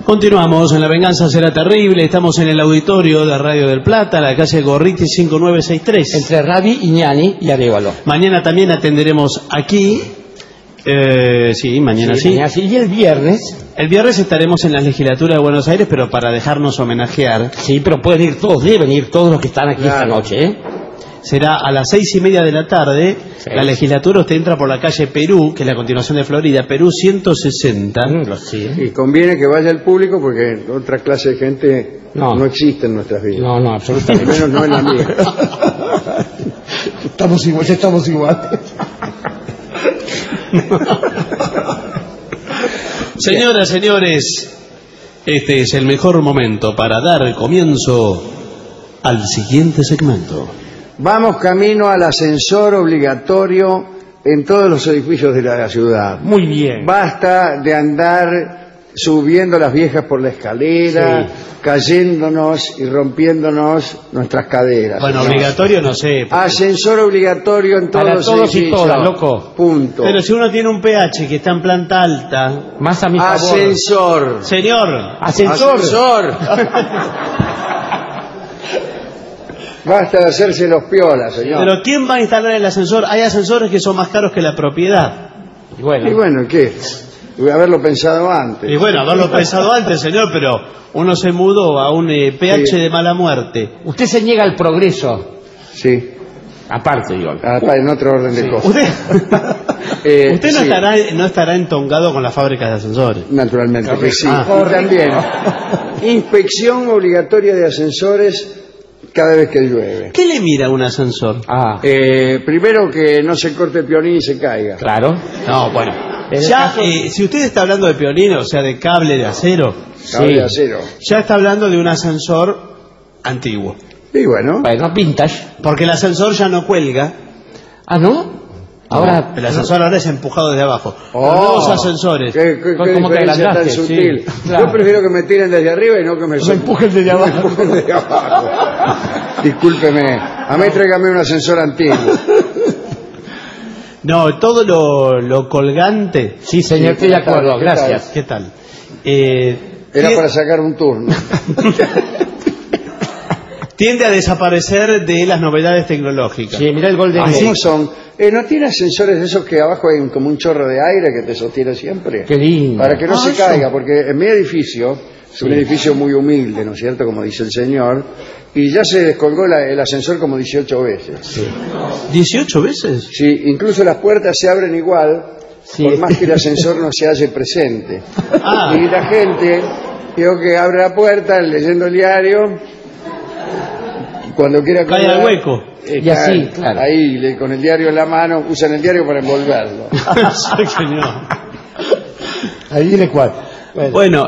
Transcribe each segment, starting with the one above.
Continuamos en La Venganza Será Terrible. Estamos en el auditorio de Radio del Plata, la calle Gorriti 5963. Entre Rabi, Iñani y Arévalo. Mañana también atenderemos aquí. Sí, mañana sí. Mañana sí. Y el viernes. El viernes estaremos en la legislatura de Buenos Aires, pero para dejarnos homenajear. Sí, pero pueden ir todos, deben ir todos los que están aquí esta noche, ¿eh? Será a las 6:30 de la tarde. Sí. La legislatura, usted entra por la calle Perú, que es la continuación de Florida, Perú 160. Sí. Y conviene que vaya el público porque otra clase de gente no existe en nuestras vidas. No, absolutamente. Al menos no en la mía. Estamos igual. Señoras, señores, este es el mejor momento para dar comienzo al siguiente segmento. Vamos camino al ascensor obligatorio en todos los edificios de la ciudad. Muy bien. Basta de andar subiendo las viejas por la escalera, cayéndonos y rompiéndonos nuestras caderas. Bueno, obligatorio no sé. Ascensor obligatorio en todos los edificios. Para todos y todas, loco. Punto. Pero si uno tiene un PH que está en planta alta. Más a mi favor. Ascensor. Señor. Ascensor. Basta de hacerse los piolas, señor. Pero ¿quién va a instalar el ascensor? Hay ascensores que son más caros que la propiedad. Y bueno, ¿qué? Haberlo pensado antes. Y bueno, haberlo pensado antes, señor, pero uno se mudó a un PH de mala muerte. Usted se niega al progreso. Sí. Aparte, digo. En otro orden de cosas. Usted no estará entongado con las fábricas de ascensores. Naturalmente que sí. Y también, inspección obligatoria de ascensores cada vez que llueve. ¿Qué le mira un ascensor? Primero que no se corte el pionín y se caiga. Claro. No, bueno. Ya, si usted está hablando de pionín, o sea, de cable de acero. Cable de acero. Ya está hablando de un ascensor antiguo. Y bueno. Bueno, vintage. Porque el ascensor ya no cuelga. ¿Ah, no? Ahora, el ascensor ahora es empujado desde abajo. Los nuevos ascensores. ¿Qué diferencia tan sutil? Sí, claro. Yo prefiero que me tiren desde arriba y no que me empujen desde abajo. Discúlpeme. A mí tráigame un ascensor antiguo. No, todo lo colgante. Sí, señor, estoy de acuerdo. Gracias. ¿Qué tal? Era para sacar un turno. Tiende a desaparecer de las novedades tecnológicas. Sí, mira el Golden Gate. ¿Cómo son? ¿No tiene ascensores de esos que abajo hay como un chorro de aire que te sostiene siempre? Qué lindo. Para que no se caiga, porque en mi edificio, es un edificio muy humilde, ¿no es cierto? Como dice el señor, y ya se descolgó el ascensor como 18 veces. Sí. ¿18 veces? Sí, incluso las puertas se abren igual, por más que el ascensor no se halle presente. Y la gente, digo que abre la puerta leyendo el diario, cuando quiera cae al hueco. Y así, claro. Ahí, con el diario en la mano, usan el diario para envolverlo. Sí, señor. Ahí viene cuál. Bueno,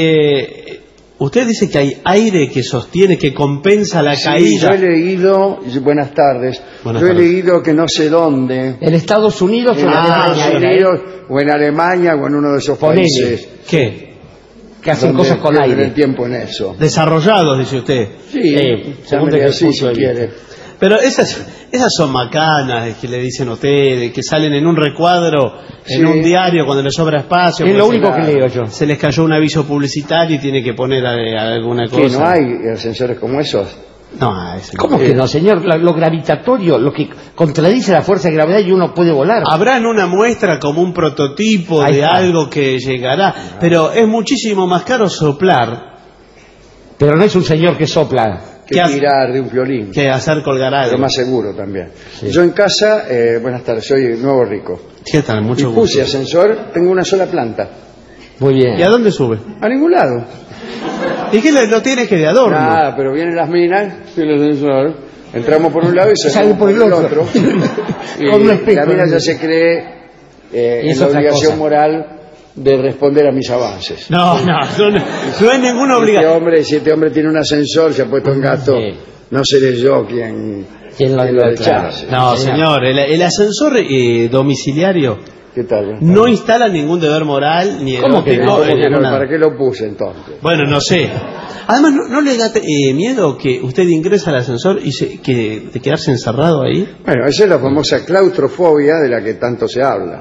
usted dice que hay aire que sostiene, que compensa la caída. Yo he leído, buenas tardes, he leído que no sé dónde. En Estados Unidos o en Alemania. O en Alemania o en uno de esos países. ¿Qué? Que hacen cosas con aire. El tiempo en eso. Desarrollados, dice usted. Sí, según así, si quiere. Pero esas son macanas que le dicen a ustedes, que salen en un recuadro, en un diario cuando les sobra espacio. Es lo único que leo yo. Se les cayó un aviso publicitario y tiene que poner alguna cosa. ¿Que no hay ascensores como esos? No, ¿cómo que no, señor? Lo gravitatorio, lo que contradice la fuerza de gravedad y uno puede volar. Habrán una muestra como un prototipo de algo que llegará, pero es muchísimo más caro soplar. Pero no es un señor que sopla. Que tirar de un violín. Que hacer colgar algo. Pero más seguro también. Sí. Yo en casa, buenas tardes, soy nuevo rico. ¿Qué tal? Mucho gusto. Puse ascensor, tengo una sola planta. Muy bien. ¿Y a dónde sube? A ningún lado. ¿Y qué lo tienes que de adorno? Nada, pero vienen las minas, y el ascensor, entramos por un lado y salimos por el otro. Y la mina ya se cree en la obligación moral de responder a mis avances. No es ninguna obligación. Si este hombre tiene un ascensor, se ha puesto en gasto, no seré yo quien lo rechace. No, señor, el ascensor domiciliario ¿Qué tal? No instala ningún deber moral ni ¿Cómo que no? ¿Para qué lo puse entonces? Bueno, no sé. Además, ¿no le da miedo que usted ingresa al ascensor y de quedarse encerrado ahí? Bueno, esa es la famosa claustrofobia de la que tanto se habla.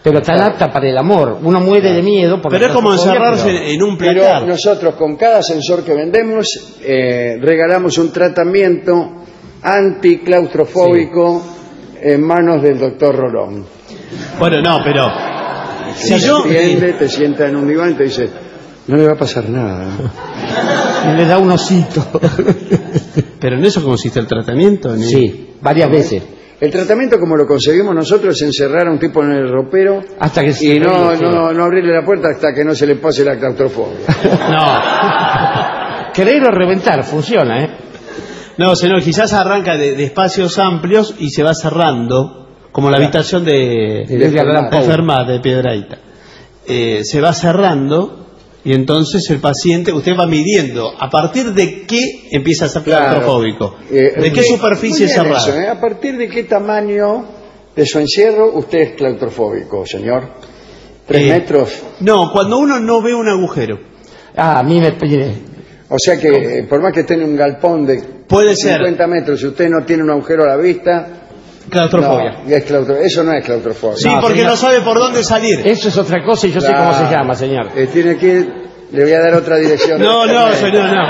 Pero tan apta para el amor. Uno muere de miedo. Pero es como encerrarse en un placar. Pero nosotros con cada ascensor que vendemos regalamos un tratamiento anticlaustrofóbico en manos del doctor Rolón. Bueno, no, pero... Si yo... te sienta en un diván y te dice, no le va a pasar nada. Y le da un osito. ¿Pero en eso consiste el tratamiento? Sí, varias veces. El tratamiento, como lo conseguimos nosotros, es encerrar a un tipo en el ropero hasta que y no abrirle la puerta hasta que no se le pase la claustrofobia. No. Querer o reventar, funciona, ¿eh? No, señor, quizás arranca de espacios amplios y se va cerrando, como la habitación de enferma de Piedrahita. Se va cerrando y entonces el paciente, usted va midiendo a partir de qué empieza a ser claustrofóbico, de qué superficie cerrada. Eso, ¿A partir de qué tamaño de su encierro usted es claustrofóbico, señor? ¿3 metros? No, cuando uno no ve un agujero. A mí me pide. O sea que por más que esté en un galpón de puede 50 ser. metros, si usted no tiene un agujero a la vista... Claustrofobia. No, eso no es claustrofobia. Sí, porque no sabe por dónde salir. Eso es otra cosa y yo sé cómo se llama, señor. Tiene que ir, le voy a dar otra dirección. No, señor, no.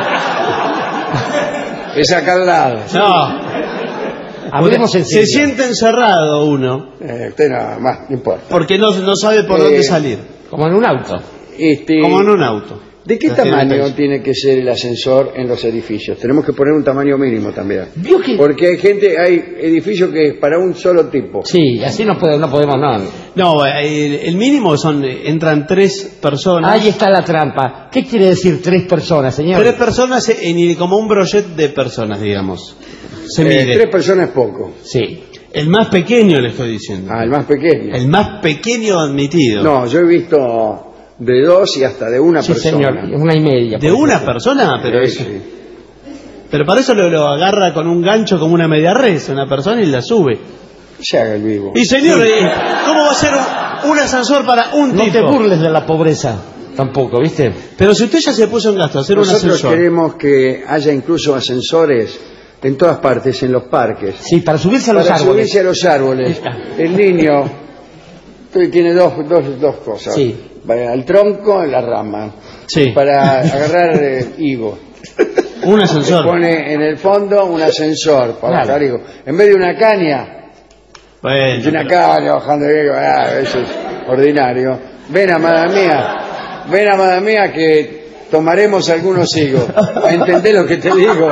Es acá al lado. No. Hablemos en serio. Se siente encerrado uno. Usted nada más, no importa. Porque no sabe por dónde salir. Como en un auto. Como en un auto. ¿De qué tamaño tiene que ser el ascensor en los edificios? Tenemos que poner un tamaño mínimo también. Porque hay edificios que es para un solo tipo. Sí, así no podemos, no. No, el mínimo entran 3 personas. Ahí está la trampa. ¿Qué quiere decir 3 personas, señor? 3 personas como un brochet de personas, digamos. Se mide. 3 personas es poco. Sí. El más pequeño le estoy diciendo. El más pequeño. El más pequeño admitido. No, yo he visto de 2 y hasta de una persona. Señor, 1,5. ¿De una persona? Pero sí. Pero para eso lo agarra con un gancho como una media res, una persona y la sube. Se haga el vivo. Y señor, ¿cómo va a ser un ascensor para un tipo? No te burles de la pobreza tampoco, ¿viste? Pero si usted ya se puso en gasto hacer un ascensor. Nosotros queremos que haya incluso ascensores en todas partes, en los parques. Sí, para subirse a los árboles. Para subirse a los árboles. El niño tiene dos cosas. Sí. Para el tronco y la rama. Sí. Para agarrar higo. Un ascensor. Se pone en el fondo un ascensor para bajar higo. En vez de una caña. Bueno. Una caña bajando higo. Eso es ordinario. Ven, amada mía, que tomaremos algunos higos. ¿Entendés lo que te digo?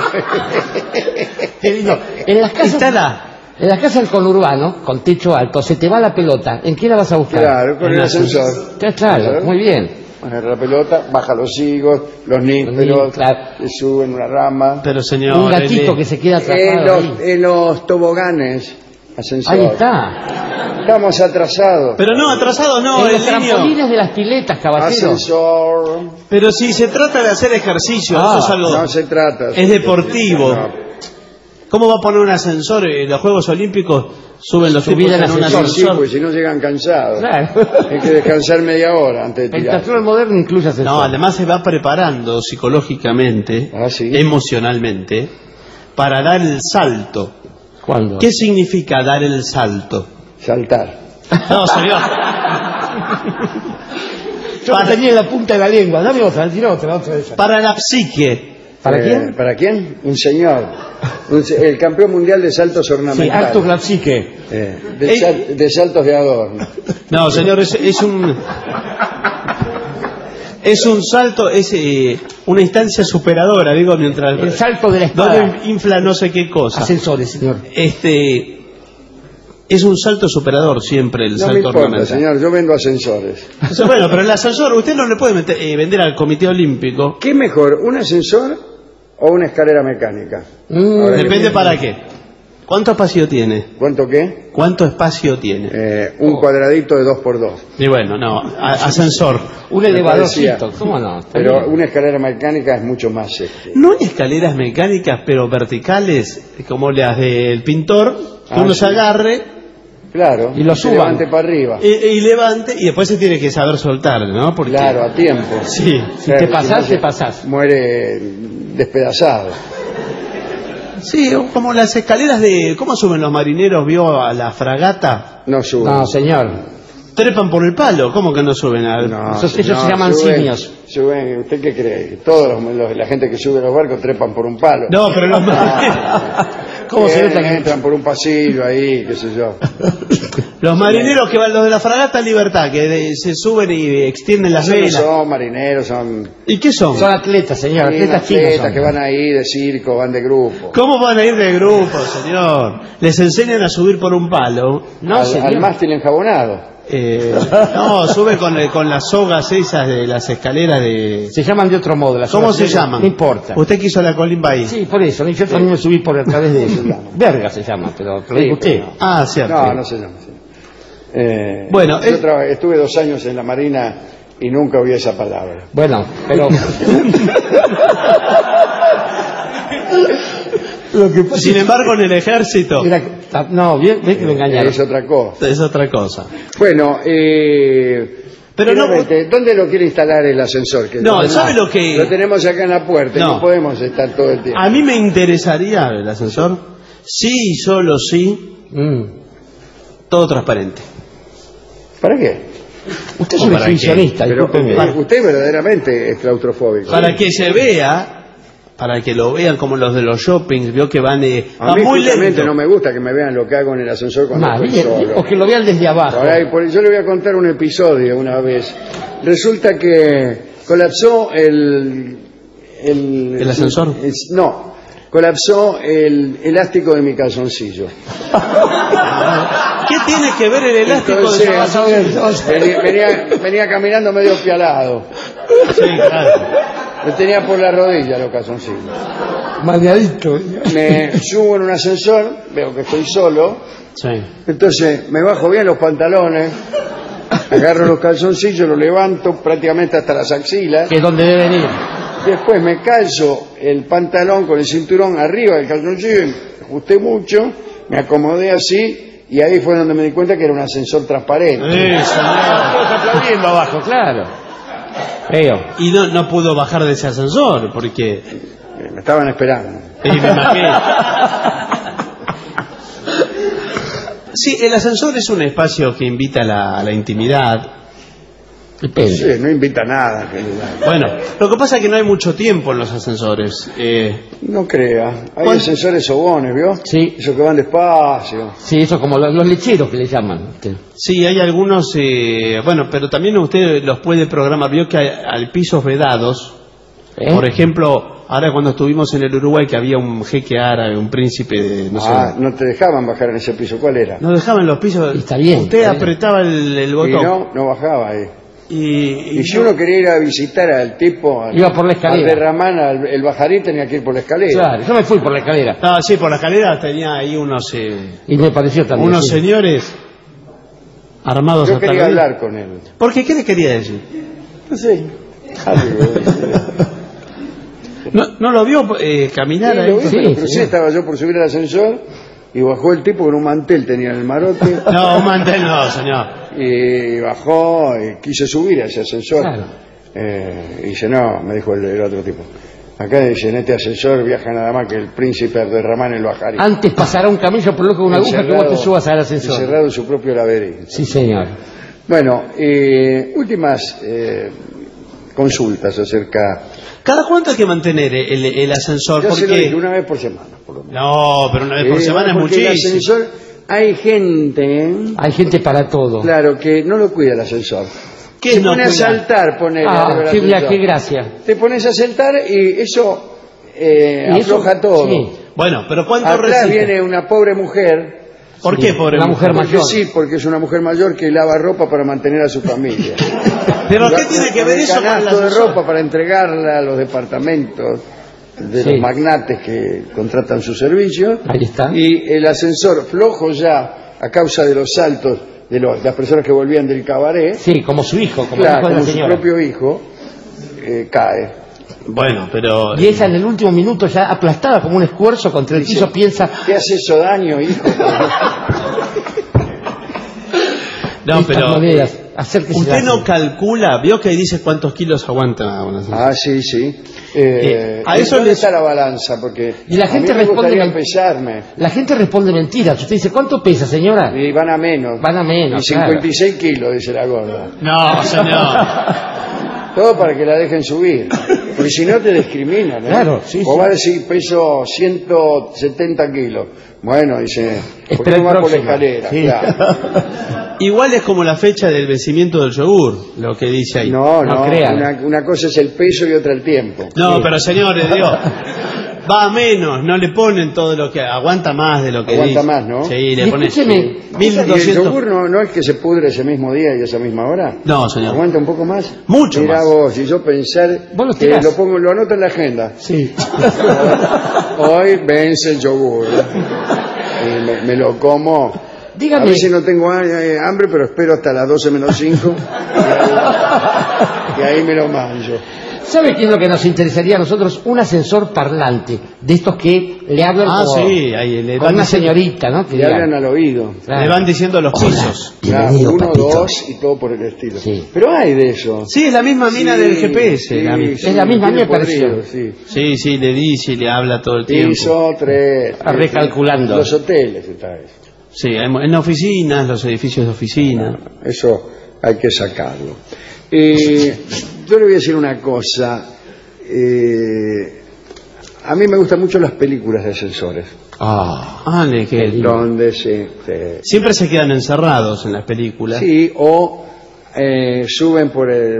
En las casas del conurbano, con techo alto, se te va la pelota. ¿En qué la vas a buscar? Claro, con el ascensor. Claro, muy bien. Agarra la pelota, baja los higos, los nísperos, se suben una rama. Pero señor, un gatito que se queda atrapado en los toboganes, ascensor. Ahí está. Estamos atrasados. Pero no, atrasados no, en los trampolines de las piletas, caballero. Ascensor. Pero si se trata de hacer ejercicio, eso es algo... No se trata. Es deportivo. No. ¿Cómo va a poner un ascensor en los Juegos Olímpicos? Suben los tipos en un ascensor. Sí, pues si no llegan cansados. Claro. Hay que descansar media hora antes de tirar. El teatro moderno incluye ascensor. No, además se va preparando psicológicamente, emocionalmente, para dar el salto. ¿Cuándo? ¿Qué significa dar el salto? Saltar. No, señor. Yo tenía en la punta de la lengua. Dame otra, Para la psique. ¿Para quién? ¿Para quién? Un señor. El campeón mundial de saltos ornamentales. Sí, Artur la psique. De saltos de adorno. No, señor, es un... Es un salto, es una instancia superadora, digo, mientras... El salto de la espada. No infla no sé qué cosa. Ascensores, señor. Es un salto superador siempre el salto ornamental. No me importa, señor, yo vendo ascensores. Bueno, pero el ascensor, usted no le puede vender al Comité Olímpico. ¿Qué es mejor, un ascensor o una escalera mecánica? Depende para qué. ¿Cuánto espacio tiene? ¿Cuánto qué? ¿Cuánto espacio tiene? Un cuadradito de 2x2. Y bueno, no, ascensor. Un elevadorcito, ¿cómo no? Pero una escalera mecánica es mucho más... No hay escaleras mecánicas, pero verticales, como las del pintor, que uno se agarre... Claro, y lo suban. Levante para arriba. Y levante, y después se tiene que saber soltar, ¿no? Porque... Claro, a tiempo. Sí. Si te pasás, te pasás. Muere despedazado. Sí, como las escaleras de... ¿Cómo suben los marineros, vio, a la fragata? No suben. No, señor. Trepan por el palo, ¿cómo que no suben al...? No, ellos se llaman simios. Suben, ¿usted qué cree? Todos la gente que sube a los barcos trepan por un palo. No, pero los marineros... ¿Cómo se nota que entran por un pasillo ahí, qué sé yo? Los marineros que van, los de la fragata Libertad, que se suben y extienden las velas. No son marineros, son... ¿Y qué son? Son atletas, señor, Sí, atletas chinos. que van ahí de circo, van de grupo. ¿Cómo van a ir de grupo, señor? Les enseñan a subir por un palo. No, al mástil enjabonado. No, sube con las sogas esas de las escaleras de... Se llaman de otro modo. ¿Cómo se llaman? No importa. Usted quiso la colimba ahí. Sí, por eso. Yo también me subí por a través de eso. Verga se llama, pero lo dijo usted. No. Ah, cierto. No, no se llama. Sí. Bueno, yo estuve 2 años en la Marina y nunca oí esa palabra. Bueno, pero... Sin embargo, en el ejército... No, bien que me engañaron. Es otra cosa. Es otra cosa. Bueno, pero no, ¿dónde lo quiere instalar el ascensor? No, ¿sabe lo que...? Lo tenemos acá en la puerta, no podemos estar todo el tiempo. A mí me interesaría el ascensor, sí y solo sí, todo transparente. ¿Para qué? Usted es un exhibicionista, usted verdaderamente es claustrofóbico. Para que se vea... Para que lo vean como los de los shoppings, vio que van a mí muy lento. No me gusta que me vean lo que hago en el ascensor cuando estoy solo. O que lo vean desde abajo. Yo le voy a contar un episodio una vez. Resulta que colapsó el ascensor. No, colapsó el elástico de mi calzoncillo. ¿Qué tiene que ver el elástico de calzoncillo? Venía caminando medio pialado. Sí, claro. Me tenía por la rodilla los calzoncillos. Mareadito. Me subo en un ascensor, veo que estoy solo. Sí. Entonces me bajo bien los pantalones, agarro los calzoncillos, los levanto prácticamente hasta las axilas. Que es donde deben ir. Después me calzo el pantalón con el cinturón arriba del calzoncillo, me ajusté mucho, me acomodé así y ahí fue donde me di cuenta que era un ascensor transparente. Eso, todos aplaudiendo abajo, claro. Y no pudo bajar de ese ascensor porque... Me estaban esperando. Me imagino. Sí, el ascensor es un espacio que invita a la intimidad. Depende. Sí, no invita a nada. Bueno, lo que pasa es que no hay mucho tiempo en los ascensores. No crea. Hay ascensores sobones, ¿vio? Sí. Esos que van despacio. Sí, eso como los lecheros que le llaman. Sí, hay algunos, bueno, pero también usted los puede programar. Vio que hay pisos vedados. Por ejemplo, ahora cuando estuvimos en el Uruguay, que había un jeque árabe, un príncipe de... no te dejaban bajar en ese piso. ¿Cuál era? No dejaban los pisos. Está bien. Usted apretaba el botón. Y no bajaba ahí. Y si uno quería ir a visitar al tipo, iba por la escalera. Al de Ramán, el bajarín tenía que ir por la escalera. Claro, yo me fui por la escalera. Ah, sí, por la escalera tenía ahí unos... y me pareció también. Unos señores armados. Yo quería hablar con él. ¿Por qué? ¿Qué le quería decir? No sé. ¿No lo vio caminar ahí? Sí, estaba yo por subir al ascensor y bajó el tipo con un mantel, tenía en el marote. No, un mantel no, señor. Y bajó y quiso subir a ese ascensor. Claro. Y dice, no, me dijo el otro tipo. Acá dice, en este ascensor viaja nada más que el príncipe Abderramán el Bajarí. Antes pasará un camello por lo que una aguja que vos te subas al ascensor. Encerrado en su propio laberinto. Sí, señor. Bueno, últimas consultas acerca... ¿Cada cuánto hay que mantener el ascensor? Yo se lo dije, 1 vez por semana, por lo menos. No, pero 1 vez por semana es muchísimo. El ascensor, hay gente para todo. Claro, que no lo cuida el ascensor. Se pone a saltar, qué gracia. Te pones a saltar y eso afloja todo. Sí. Bueno, pero ¿cuánto Atrás viene una pobre mujer. ¿Por qué pobre mujer mayor? Sí, porque es una mujer mayor que lava ropa para mantener a su familia. ¿Pero qué tiene que ver eso con el canasto de ascensor? ropa para entregarla a los departamentos de los magnates que contratan sus servicios. Ahí está. Y el ascensor flojo ya a causa de los saltos de las personas que volvían del cabaret. Sí, como su hijo, como su propio hijo, cae. Bueno, pero... Y ella en el último minuto ya aplastada como un esfuerzo contra el piso piensa... ¿Qué hace eso daño, hijo? No, pero acérquese. Usted no calcula, vio que dice cuántos kilos aguanta una ascensor. Sí, sí. A eso ¿Dónde está la balanza? Porque y la gente a mí me responde gustaría pesarme. La gente responde mentiras. Usted dice, ¿cuánto pesa, señora? Y van a menos. Van a menos, Y 56 kilos, dice la gorda. No, señor. Todo para que la dejen subir. Porque si no te discriminan, ¿eh? Claro, sí, o va a decir, peso 170 kilos. Bueno, dice, ¿por qué Espera no va el por la próximo. escalera? Sí. Claro. Igual es como la fecha del vencimiento del yogur, lo que dice ahí. No, No crean. una cosa es el peso y otra el tiempo. No, Sí. pero señores, digo, va a menos, no le ponen todo lo que... Aguanta más de lo que Aguanta dice. más, ¿no? Sí, Y le ponen escúcheme, ¿Y el 1200... yogur no es que se pudre ese mismo día y esa misma hora? No, señor. ¿Aguanta un poco más? Mucho Mirá más. vos, y yo pensar Vos lo que tirás. lo anoto en la agenda. Sí. Hoy vence el yogur. Y me lo como. Dígame. A veces no tengo hambre, pero espero hasta las 12 menos 5 y ahí me lo manjo. ¿Sabe qué es lo que nos interesaría a nosotros? Un ascensor parlante, de estos que le hablan sí, ahí le con van una diciendo, señorita, ¿no? Que Le digan, hablan al oído. claro. le van diciendo los pisos. Claro, Bienvenido, 1, papito. 2 y todo por el estilo. Sí. Pero hay de eso. Sí, es la misma mina Sí, del GPS. sí, Es la misma, a mí tiene me pareció. podrido, sí. Sí, sí, le dice y le habla todo el tiempo. Piso 3. Recalculando. Los hoteles está eso. Sí, en oficinas, los edificios de oficina. Eso hay que sacarlo. Yo le voy a decir una cosa. A mí me gustan mucho las películas de ascensores. Donde Siempre se quedan encerrados en las películas. sí, o suben por el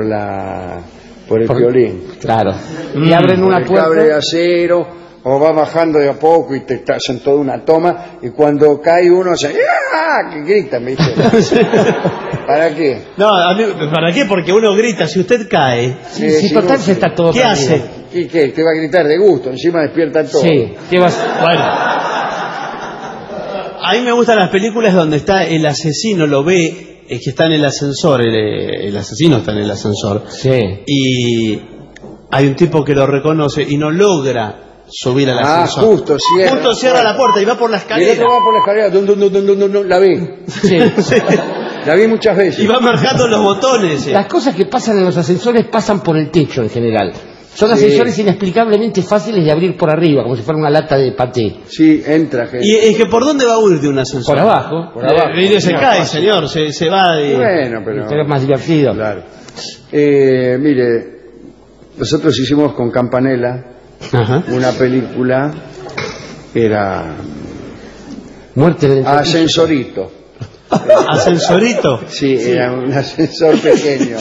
violín. Claro. Y abren una El cable de puerta. acero, o va bajando de a poco y te hacen toda una toma, y cuando cae uno se ¡ah! Que gritan, ¿viste? ¿Para qué? No, ¿para qué? Porque uno grita, si usted cae, Sí, sí, total se está todo ¿qué perdido. hace? ¿Y qué? Te va a gritar de gusto, encima despierta todo. Sí, ¿qué vas? Bueno, a mí me gustan las películas donde está el asesino, lo ve, es que está en el ascensor, el asesino está en el ascensor, Sí. y hay un tipo que lo reconoce y no logra subir al ascensor. Justo cierra la puerta y va por la Y el escalera. otro va por la escalera, dun, la vi. Sí. La vi muchas veces. Y va marcando los botones. Las cosas que pasan en los ascensores pasan por el techo en general. Son Sí. ascensores inexplicablemente fáciles de abrir por arriba, como si fuera una lata de paté. Sí, entra gente. Y es que ¿por dónde va a huir de un ascensor? Por abajo. Por abajo. Y se cae, señor, se va y... Bueno, pero es más divertido. claro. Mire, nosotros hicimos con Campanella Ajá. una película que era Muerte del Ascensorito. ¿Ascensorito? Sí, era un ascensor pequeño.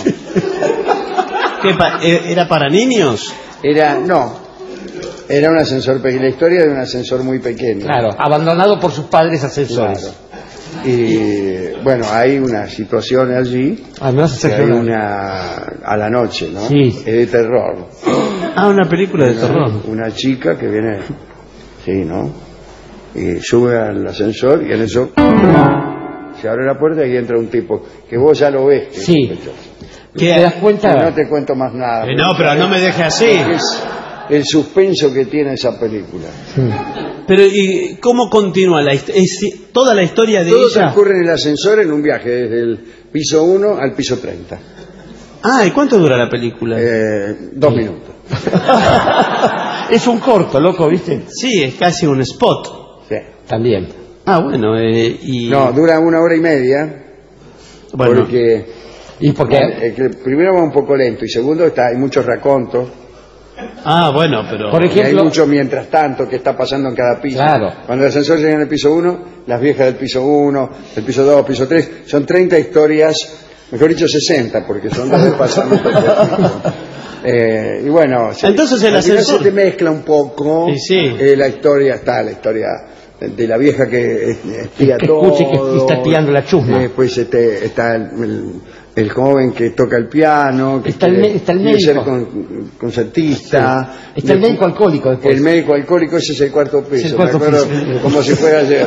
¿Era para niños? Era un ascensor pequeño. La historia de un ascensor muy pequeño. Claro, abandonado por sus padres ascensores. Claro. Y bueno, hay una situación allí. Ah, me vas a hacer Que hay llorar. una a la noche, ¿no? Sí. Es de terror. Ah, una película de terror. Una chica que viene, sí, ¿no? Y sube al ascensor y en eso se abre la puerta y entra un tipo que vos ya lo ves. Que Sí. ¿Qué? ¿Te das cuenta? No te cuento más nada. No, pero no me deje así. Es el suspenso que tiene esa película. Pero ¿y cómo continúa la historia? Toda la historia de Todo ella. transcurre en el ascensor en un viaje desde el piso 1 al piso 30. Ah, ¿y cuánto dura la película? 2 minutos. Es un corto, loco, ¿viste? Sí, es casi un spot. Sí. También. Ah, bueno, y... No, dura 1 hora y media. bueno, Porque Y porque que primero va un poco lento y segundo hay muchos racontos. Ah, bueno, pero... Por Y hay ejemplo, mucho mientras tanto que está pasando en cada piso. Claro. Cuando el ascensor llega en el piso 1, las viejas del piso 1, el piso 2, piso 3, son 30 historias, mejor dicho 60, porque son las de pasando por el piso. Y bueno, Entonces el al final ascensor- se te mezcla un poco. Sí, sí. La historia de la vieja que espía que todo. escuche que está espiando la chusma. Después está el joven que toca el piano, que Está el quiere ser médico. concertista. Sí. Está el médico alcohólico después. El médico alcohólico, ese es el cuarto piso. Es el cuarto me acuerdo piso. como si fuera ayer.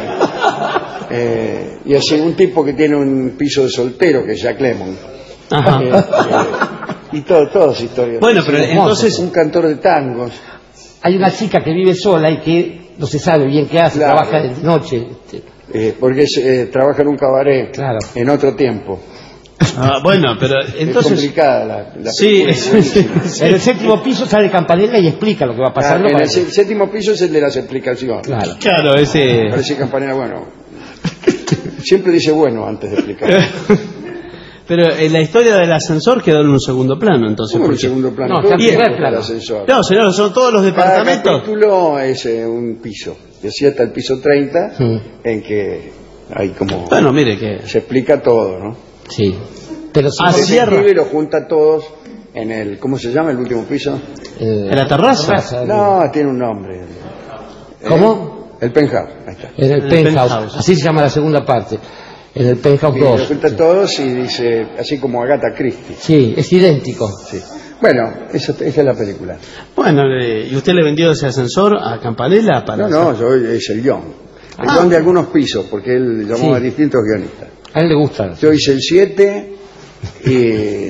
Y así un tipo que tiene un piso de soltero, que es Jack Lemmon. Ajá. Y todas historias. Bueno, pero Sí, entonces... un cantor de tangos. hay una chica que vive sola y que no se sabe bien qué hace, Claro. trabaja de noche. Porque trabaja en un cabaret Claro. en otro tiempo. Bueno, pero entonces... Es complicada la sí, En el séptimo piso sale Campanella y explica lo que va a pasar. el séptimo piso es el de las explicaciones. Claro, ese... Parece Campanella, bueno. Siempre dice bueno antes de explicar. Pero la historia del ascensor quedó en un segundo plano, entonces. ¿Cómo en segundo plano? No, está en primer plano. No, señor, son todos los departamentos. Cada capítulo es un piso. Y así hasta el piso 30, en que hay como... Bueno, mire que... Se explica todo, ¿no? Sí. Pero si se escribe y lo junta todos en el... ¿Cómo se llama el último piso? ¿En la terraza? No, tiene un nombre. ¿Cómo? El penthouse. Ahí está. En el penthouse. Así se llama la segunda parte. En el penthouse 2. Lo junta todos y dice, así como Agatha Christie. Sí, es idéntico. Sí. Bueno, esa es la película. Bueno, ¿y usted le vendió ese ascensor a Campanella para...? No, es el guión. El guión de algunos pisos, porque él llamó a distintos guionistas. A él le gusta. Yo hice el 7 y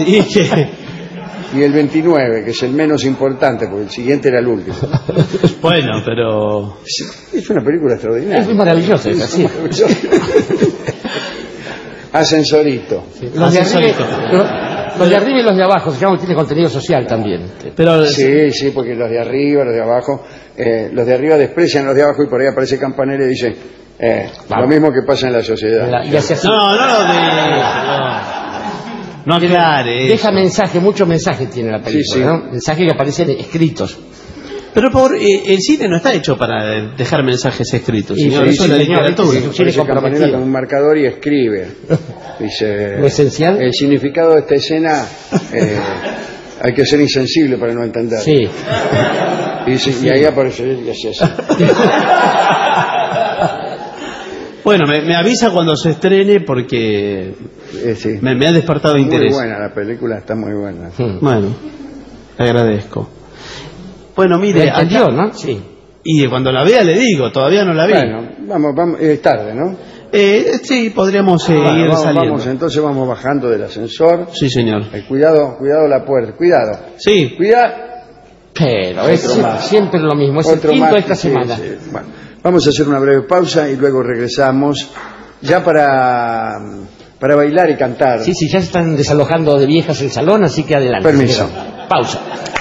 el 29, que es el menos importante, porque el siguiente era el último. Bueno, pero... Es una película extraordinaria. Es maravillosa, es así. Ascensorito. Sí. Los de arriba y los de abajo, se llama que tiene contenido social también. Pero... Sí, porque los de arriba, los de abajo, los de arriba desprecian a los de abajo y por ahí aparece Campanella y dice, lo mismo que pasa en la sociedad. Y hace así. No aclare. Deja mensaje, mucho mensaje tiene la película, ¿no? Mensajes que aparecen escritos. Pero el cine no está hecho para dejar mensajes escritos, señor. Eso es la literatura. Campanella con un marcador y escribe. Dice, ¿lo esencial? El significado de esta escena hay que ser insensible para no entender. Sí. Y ahí aparece él y así. Bueno, me avisa cuando se estrene porque me ha despertado interés. Muy buena la película, está muy buena. Bueno, le agradezco. Bueno, mire, entendió, ¿no? Sí. Y cuando la vea le digo, todavía no la vi. Bueno, vamos, es tarde, ¿no? Sí, podríamos ir saliendo. Entonces vamos bajando del ascensor. Sí, señor. Cuidado la puerta, cuidado. Sí. Cuidado. Pero es siempre lo mismo, es el quinto de esta semana. Sí. Bueno, vamos a hacer una breve pausa y luego regresamos ya para bailar y cantar. Sí, ya se están desalojando de viejas el salón, así que adelante. Permiso. Pausa.